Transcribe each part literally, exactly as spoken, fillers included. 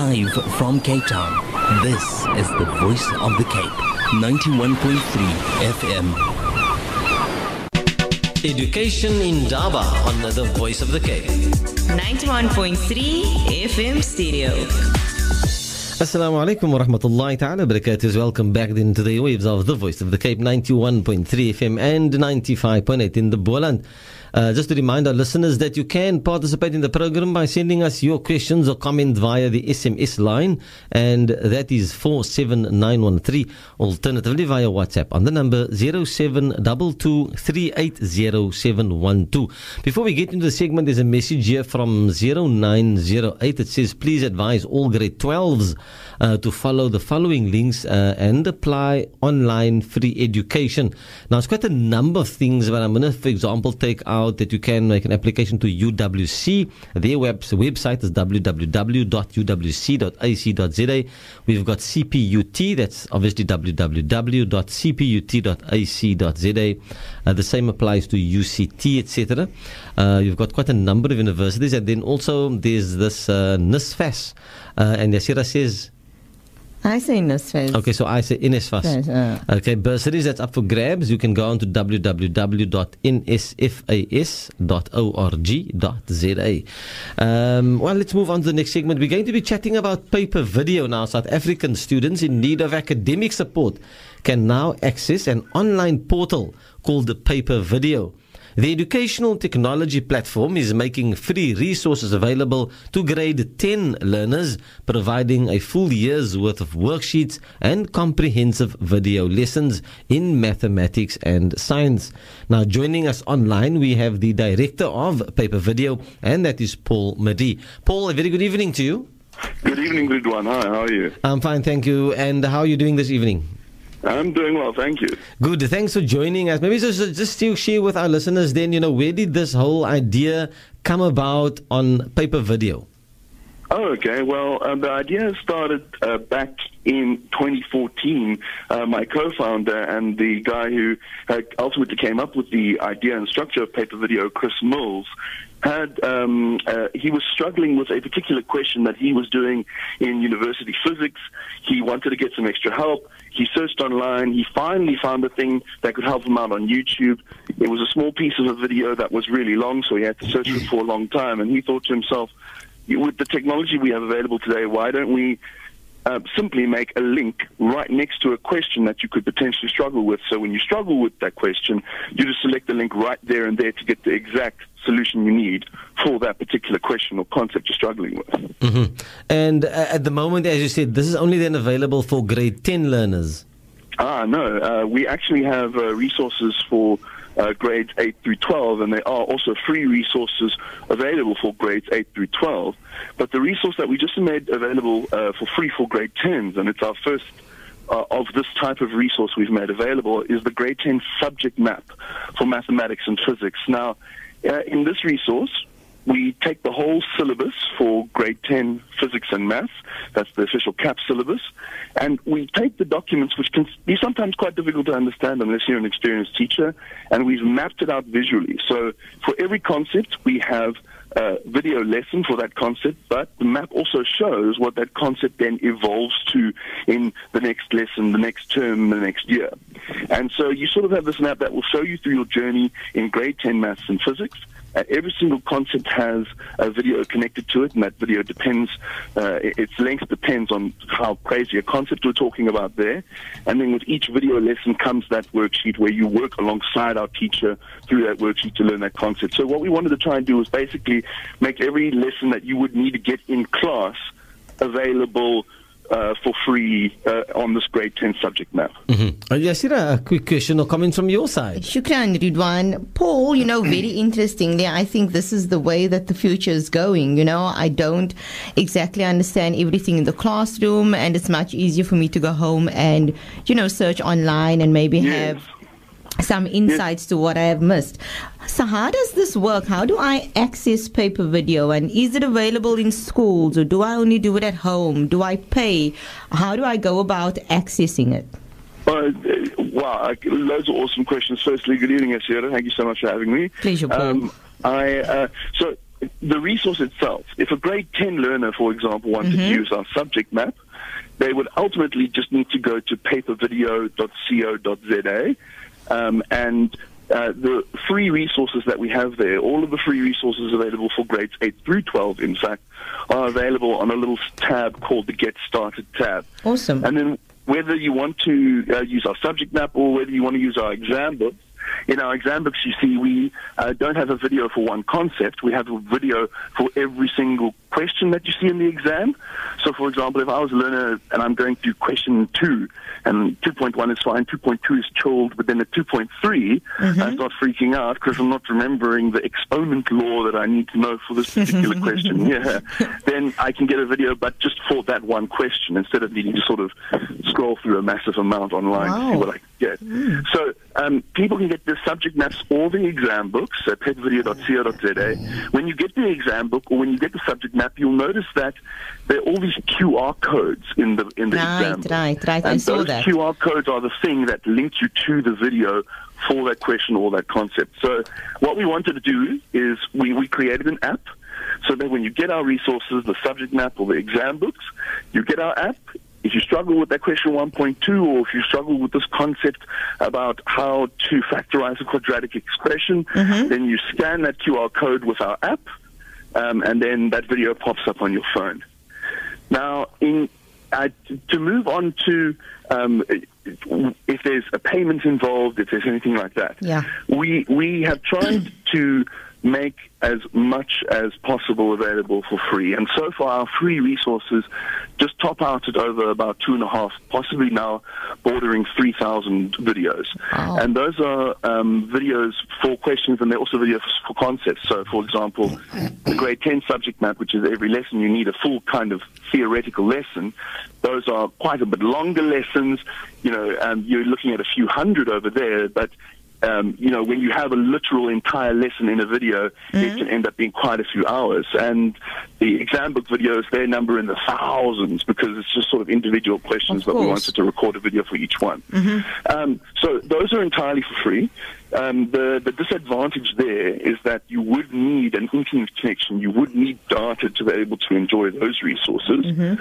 Live from Cape Town, this is the Voice of the Cape, ninety-one point three F M. Education in Daba on the Voice of the Cape. ninety-one point three F M stereo. Assalamu alaikum wa rahmatullahi ta'ala barakatuh. Welcome back then to the waves of the Voice of the Cape, ninety-one point three F M and ninety-five point eight in the Boland. Uh, just to remind our listeners that you can participate in the program by sending us your questions or comment via the S M S line, and that is four seven nine one three. Alternatively via WhatsApp on the number zero seven two two three eight zero seven one two. Before we get into the segment, there's a message here from zero nine zero eight. It says, please advise all grade twelves uh, to follow the following links uh, and apply online free education. Now, it's quite a number of things, but I'm going to, for example, take out that you can make an application to U W C. Their web, website is w w w dot u w c dot a c dot z a. We've got C P U T, that's obviously w w w dot c p u t dot a c dot z a. Uh, the same applies to U C T, et cetera. Uh, you've got quite a number of universities, and then also there's this uh, NSFAS. Uh, and Yasira says, I say NSFAS. Okay, so I say NSFAS. Uh. Okay, bursaries, that's up for grabs. You can go on to w w w dot n s f a s dot org dot z a. Um, well, let's move on to the next segment. We're going to be chatting about paper video now. South African students in need of academic support can now access an online portal called the Paper Video. The educational technology platform is making free resources available to grade ten learners, providing a full year's worth of worksheets and comprehensive video lessons in mathematics and science. Now, joining us online, we have the director of Paper Video, and that is Paul Marie. Paul, a very good evening to you. Good evening, Ridwan. Hi, how are you? I'm fine, thank you. And how are you doing this evening? I'm doing well, thank you. Good, thanks for joining us. Maybe just, just to share with our listeners then, you know, where did this whole idea come about on Paper Video? Oh, okay. Well, uh, the idea started uh, back in twenty fourteen. Uh, my co-founder and the guy who uh, ultimately came up with the idea and structure of Paper Video, Chris Mills, had um, uh, he was struggling with a particular question that he was doing in university physics. He wanted to get some extra help. He searched online. He finally found a thing that could help him out on YouTube. It was a small piece of a video that was really long, so he had to search for it for a long time. And he thought to himself, with the technology we have available today, why don't we uh, simply make a link right next to a question that you could potentially struggle with? So when you struggle with that question, you just select the link right there and there to get the exact solution you need for that particular question or concept you're struggling with. Mm-hmm. And uh, at the moment, as you said, this is only then available for grade ten learners. Ah, no. Uh, we actually have uh, resources for uh, grades eight through twelve, and there are also free resources available for grades eight through twelve. But the resource that we just made available uh, for free for grade tens, and it's our first Uh, of this type of resource we've made available, is the grade ten subject map for mathematics and physics. Now, uh, in this resource, we take the whole syllabus for grade ten physics and maths, that's the official C A P syllabus, and we take the documents, which can be sometimes quite difficult to understand unless you're an experienced teacher, and we've mapped it out visually. So for every concept, we have a video lesson for that concept, but the map also shows what that concept then evolves to in the next lesson, the next term, the next year. And so you sort of have this map that will show you through your journey in grade ten maths and physics. Uh, every single concept has a video connected to it, and that video depends, uh, its length depends on how crazy a concept we're talking about there. And then with each video lesson comes that worksheet where you work alongside our teacher through that worksheet to learn that concept. So what we wanted to try and do was basically make every lesson that you would need to get in class available Uh, for free uh, on this grade ten subject map. Mm-hmm. Uh, Yasira, a quick question or comment from your side. Shukran, Ridwan. Paul, you know, very interestingly, I think this is the way that the future is going. You know, I don't exactly understand everything in the classroom, and it's much easier for me to go home and, you know, search online and maybe yes. have some insights yes. to what I have missed. So how does this work? How do I access Paper Video? And is it available in schools, or do I only do it at home? Do I pay? How do I go about accessing it? Uh, wow, loads of awesome questions. Firstly, good evening, Asira. Thank you so much for having me. Pleasure, Paul. Um, I, uh, so the resource itself, if a grade ten learner, for example, wanted Mm-hmm. to use our subject map, they would ultimately just need to go to paper video dot co dot za, um, and uh, the free resources that we have there, all of the free resources available for grades eight through twelve, in fact, are available on a little tab called the Get Started tab. Awesome. And then whether you want to uh, use our subject map or whether you want to use our exam books, in our exam books, you see, we uh, don't have a video for one concept. We have a video for every single question that you see in the exam. So, for example, if I was a learner and I'm going through question two, and two point one is fine, two point two is chilled, but then at two point three, Mm-hmm. I start freaking out because I'm not remembering the exponent law that I need to know for this particular question. Yeah, then I can get a video, but just for that one question, instead of needing to sort of scroll through a massive amount online to see Wow. what I can get. Mm. So um, people can get the subject maps or the exam books at paper video dot co dot za. When you get the exam book or when you get the subject map, you'll notice that there are all these Q R codes in the in the Right, exam book. right, right. I And saw those that. Q R codes are the thing that link you to the video for that question or that concept. So what we wanted to do is we, we created an app so that when you get our resources, the subject map or the exam books, you get our app. If you struggle with that question one point two, or if you struggle with this concept about how to factorize a quadratic expression, Mm-hmm. then you scan that Q R code with our app, um, and then that video pops up on your phone. Now, in uh, t- to move on to um, if there's a payment involved, if there's anything like that, Yeah. we we have tried to make as much as possible available for free. And so far, our free resources just top out at over about two and a half, possibly now bordering three thousand videos. Wow. And those are um, videos for questions, and they're also videos for concepts. So, for example, the grade ten subject map, which is every lesson you need a full kind of theoretical lesson. Those are quite a bit longer lessons. You know, um, you're looking at a few hundred over there, but Um, you know, when you have a literal entire lesson in a video, it can end up being quite a few hours. And the exam book videos, they number in the thousands because it's just sort of individual questions, Of but we course. wanted to record a video for each one. Um, so those are entirely for free. Um, the, the disadvantage there is that you would need an internet connection. You would need data to be able to enjoy those resources.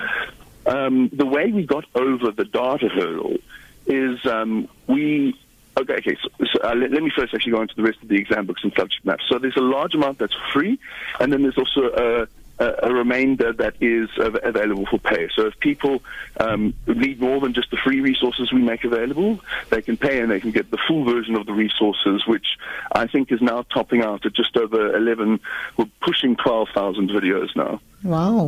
Um, the way we got over the data hurdle is um, we... Okay, okay. So, so uh, let, let me first actually go into the rest of the exam books and subject maps. So there's a large amount that's free, and then there's also a, a, a remainder that is av- available for pay. So if people um, need more than just the free resources we make available, they can pay and they can get the full version of the resources, which I think is now topping out at just over eleven, we're pushing twelve thousand videos now. Wow.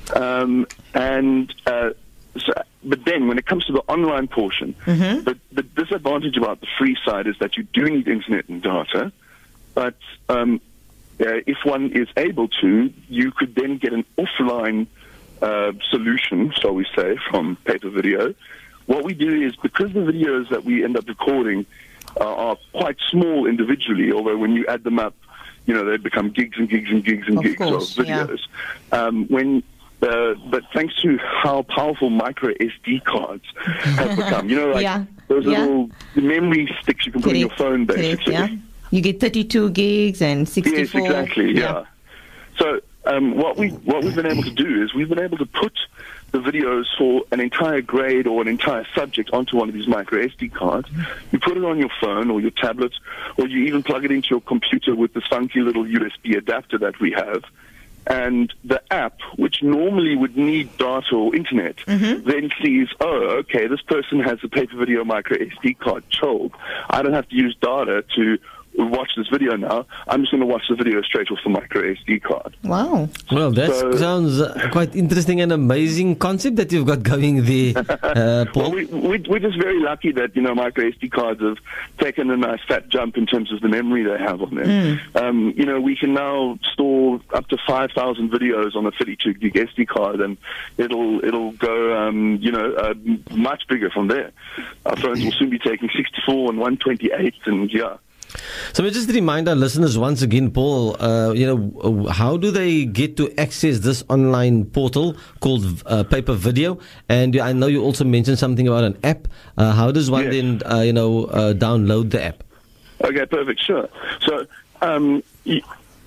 Um, and uh, so, but then when it comes to the online portion, Mm-hmm. the, the disadvantage about the free side is that you do need internet and data, but um, uh, if one is able to, you could then get an offline uh, solution, shall we say, from paper video. What we do is, because the videos that we end up recording uh, are quite small individually, although when you add them up, you know, they become gigs and gigs and gigs and Of gigs course, of yeah. videos. Um, when Uh, but thanks to how powerful micro S D cards have become, you know, like Yeah, those yeah. little memory sticks you can put in your phone, Correct, basically. yeah. You get thirty-two gigs and Yes, sixty-four. exactly. Yeah. So um, what we what we've been able to do is we've been able to put the videos for an entire grade or an entire subject onto one of these micro S D cards. You put it on your phone or your tablet, or you even plug it into your computer with this funky little U S B adapter that we have. And the app, which normally would need data or internet, then sees, oh, okay, this person has a paper video micro S D card chilled. I don't have to use data to watch this video now. I'm just going to watch the video straight off the micro S D card. Wow. Well, that So- sounds uh, quite interesting and amazing concept that you've got going there, uh, Paul. Well, we, we, we're just very lucky that, you know, micro S D cards have taken a nice fat jump in terms of the memory they have on them. Um, you know, we can now store up to five thousand videos on a thirty-two gig S D card, and it'll it'll go, um, you know, uh, m- much bigger from there. Our phones will soon be taking sixty-four and one twenty-eight, and yeah. So we just remind our listeners once again, Paul, uh, you know, how do they get to access this online portal called uh, Paper Video? And I know you also mentioned something about an app. Uh, how does one Yes. then, uh, you know, uh, download the app? Okay, perfect, sure. So, um, you, it's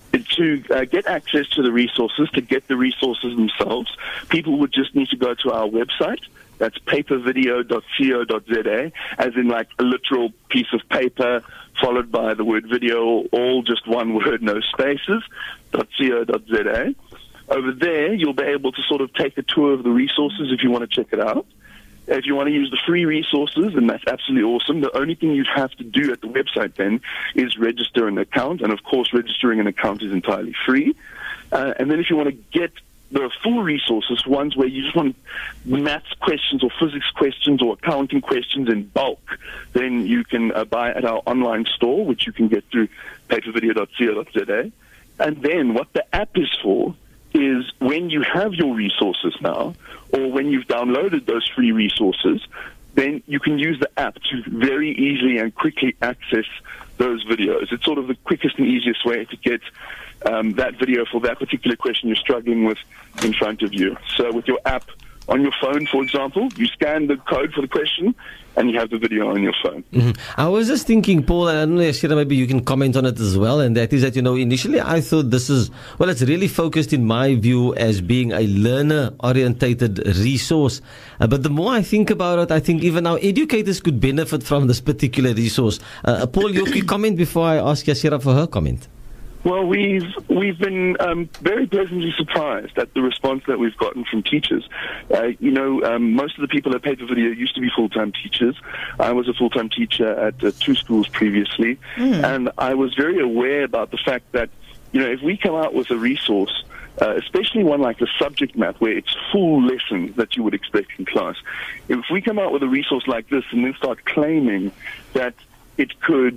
to uh, get access to the resources, to get the resources themselves, people would just need to go to our website. That's paper video dot co dot za, as in like a literal piece of paper followed by the word video, all just one word, no spaces, .co dot za. Over there, you'll be able to sort of take a tour of the resources if you want to check it out. If you want to use the free resources, then that's absolutely awesome. The only thing you'd have to do at the website then is register an account. And, of course, registering an account is entirely free. Uh, and then if you want to get the full resources, ones where you just want maths questions or physics questions or accounting questions in bulk, then you can uh, buy at our online store, which you can get through paper video dot co dot za. And then what the app is for is when you have your resources now, or when you've downloaded those free resources, then you can use the app to very easily and quickly access those videos. It's sort of the quickest and easiest way to get um, that video for that particular question you're struggling with in front of you. So with your app on your phone, for example, you scan the code for the question and you have the video on your phone. Mm-hmm. I was just thinking, Paul, and I don't know, Yashira, maybe you can comment on it as well, and that is that, you know, initially I thought this is, well, it's really focused in my view as being a learner-orientated resource. Uh, but the more I think about it, I think even our educators could benefit from this particular resource. Uh, Paul, your quick comment before I ask Yashira for her comment. Well, we've we've been um, very pleasantly surprised at the response that we've gotten from teachers. Uh, you know, um, most of the people at Paper Video used to be full-time teachers. I was a full-time teacher at uh, two schools previously, mm. and I was very aware about the fact that, you know, if we come out with a resource, uh, especially one like the subject map, where it's full lessons that you would expect in class, if we come out with a resource like this and then start claiming that it could,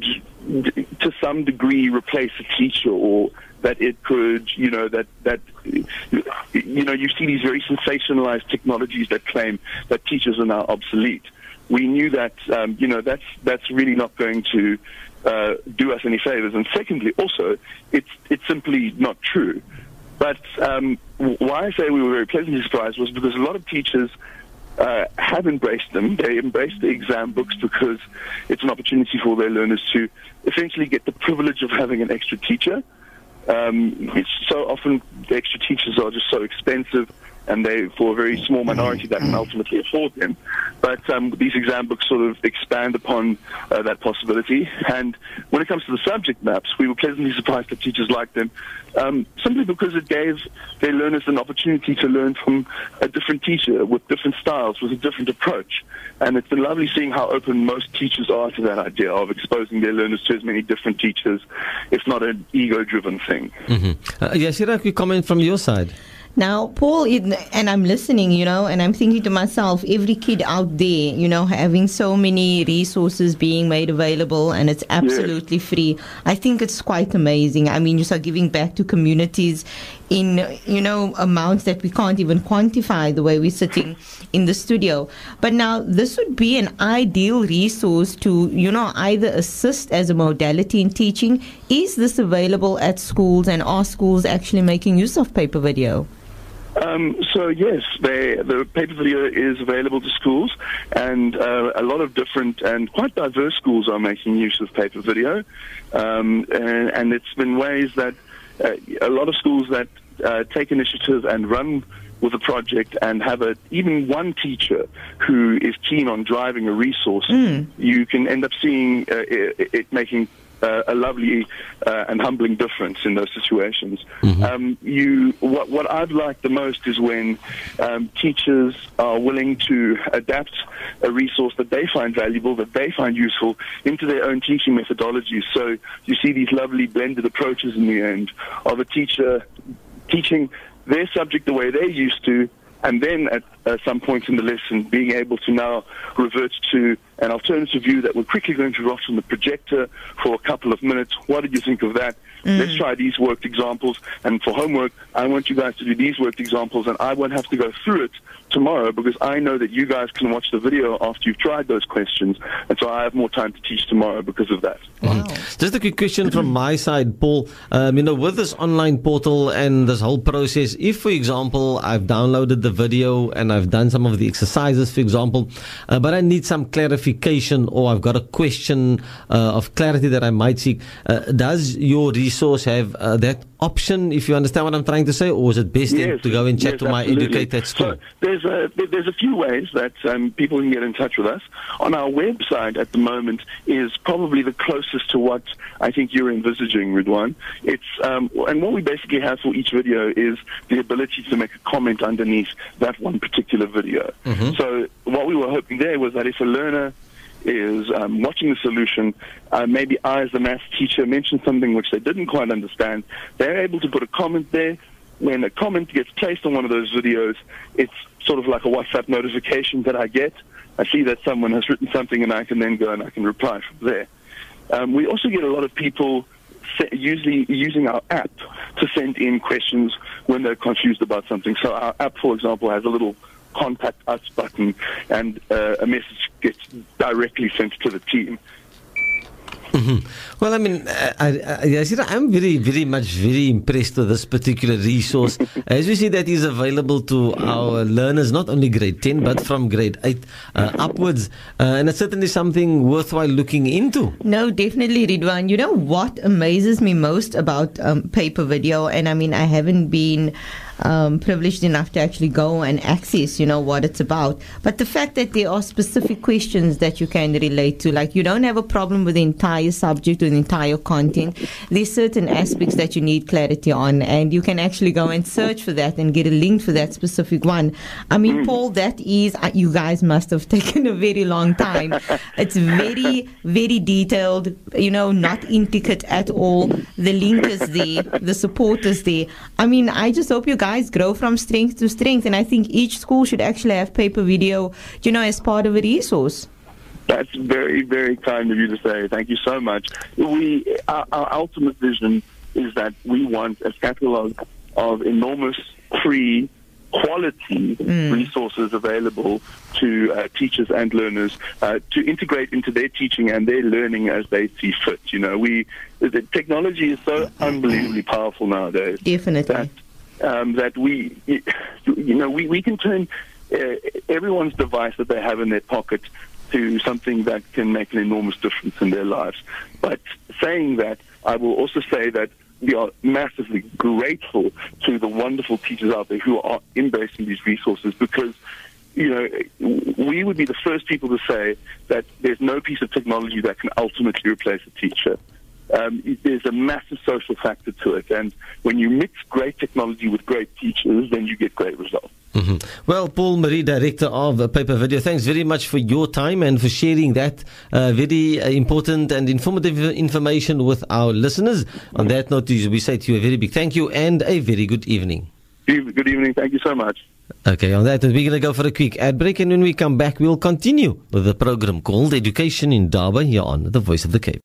to some degree, replace a teacher, or that it could, you know, that, that you know, you see these very sensationalized technologies that claim that teachers are now obsolete. We knew that, um, you know, that's, that's really not going to uh, do us any favors. And secondly, also, it's, it's simply not true. But um, why I say we were very pleasantly surprised was because a lot of teachers Uh, have embraced them. They embrace the exam books because it's an opportunity for their learners to essentially get the privilege of having an extra teacher. Um, it's so often the extra teachers are just so expensive, and they, for a very small minority, that can ultimately afford them. But um, these exam books sort of expand upon uh, that possibility. And when it comes to the subject maps, we were pleasantly surprised that teachers liked them, um, simply because it gave their learners an opportunity to learn from a different teacher with different styles, with a different approach. And it's been lovely seeing how open most teachers are to that idea of exposing their learners to as many different teachers. It's not an ego-driven thing. Mm-hmm. Uh, Yashira, quick comment from your side. Now, Paul, and I'm listening, you know, and I'm thinking to myself, every kid out there, you know, having so many resources being made available, and it's absolutely yeah. free. I think it's quite amazing. I mean, you start giving back to communities in, you know, amounts that we can't even quantify the way we're sitting in the studio. But now, this would be an ideal resource to, you know, either assist as a modality in teaching. Is this available at schools, and are schools actually making use of paper video? Um, so yes, they, the paper video is available to schools, and uh, a lot of different and quite diverse schools are making use of paper video, um, and, and it's been ways that uh, a lot of schools that uh, take initiative and run with a project and have a, even one teacher who is keen on driving a resource, mm. you can end up seeing uh, it, it making Uh, a lovely uh, and humbling difference in those situations. Mm-hmm. Um, you, what, what I've liked the most is when um, teachers are willing to adapt a resource that they find valuable, that they find useful, into their own teaching methodologies. So you see these lovely blended approaches in the end of a teacher teaching their subject the way they're used to, and then at uh, some point in the lesson being able to now revert to an alternative view that we're quickly going to watch on the projector for a couple of minutes. What did you think of that? Mm. Let's try these worked examples. And for homework, I want you guys to do these worked examples, and I won't have to go through it tomorrow because I know that you guys can watch the video after you've tried those questions, and so I have more time to teach tomorrow because of that. Wow. Just a quick question from my side, Paul. Um, you know, with this online portal and this whole process, if, for example, I've downloaded the video and I've done some of the exercises, for example, uh, but I need some clarification, or I've got a question uh, of clarity that I might seek, uh, does your resource have uh, that option, if you understand what I'm trying to say, or is it best Yes, to go and chat yes, to my absolutely. educator at school? So there's a there's a few ways that um, people can get in touch with us. On our website at the moment is probably the closest to what I think you're envisaging, Ridwan. It's um, and what we basically have for each video is the ability to make a comment underneath that one particular video. Mm-hmm. So what we were hoping there was that if a learner is um, watching the solution, uh, maybe I as the maths teacher mentioned something which they didn't quite understand, they're able to put a comment there. When a comment gets placed on one of those videos, it's sort of like a WhatsApp notification that I get. I see that someone has written something and I can then go and I can reply from there. Um, we also get a lot of people usually using our app to send in questions when they're confused about something. So our app, for example, has a little contact us button, and uh, a message gets directly sent to the team. Mm-hmm. Well, I mean, I, I, I see that I'm very, very much very impressed with this particular resource. As we see, that is available to our learners, not only grade ten, but from grade eight uh, upwards. Uh, and it's certainly something worthwhile looking into. No, definitely, Ridwan. You know what amazes me most about um, paper video, and I mean, I haven't been Um, privileged enough to actually go and access, you know, what it's about. But the fact that there are specific questions that you can relate to, like you don't have a problem with the entire subject or the entire content. There's certain aspects that you need clarity on, and you can actually go and search for that and get a link for that specific one. I mean, mm. Paul, that is, uh, you guys must have taken a very long time. It's very, very detailed, you know, not intricate at all. The link is there, the support is there. I mean, I just hope you guys guys grow from strength to strength, and I think each school should actually have paper video, you know, as part of a resource. That's very, very kind of you to say. Thank you so much. We, our, our ultimate vision is that we want a catalog of enormous free quality mm. resources available to uh, teachers and learners uh, to integrate into their teaching and their learning as they see fit. You know, we the technology is so unbelievably powerful nowadays. Definitely. That, Um, that we, you know, we, we can turn uh, everyone's device that they have in their pocket to something that can make an enormous difference in their lives. But saying that, I will also say that we are massively grateful to the wonderful teachers out there who are embracing these resources, because, you know, we would be the first people to say that there's no piece of technology that can ultimately replace a teacher. Um, there's a massive social factor to it, and when you mix great technology with great teachers, then you get great results. Mm-hmm. Well, Paul Marie, Director of uh, Paper Video, thanks very much for your time and for sharing that uh, very uh, important and informative information with our listeners. On that note, we say to you a very big thank you and a very good evening. Good evening. Thank you so much. Okay, on that, we're going to go for a quick ad break, and when we come back, we'll continue with the program called Education in Daba here on The Voice of the Cape.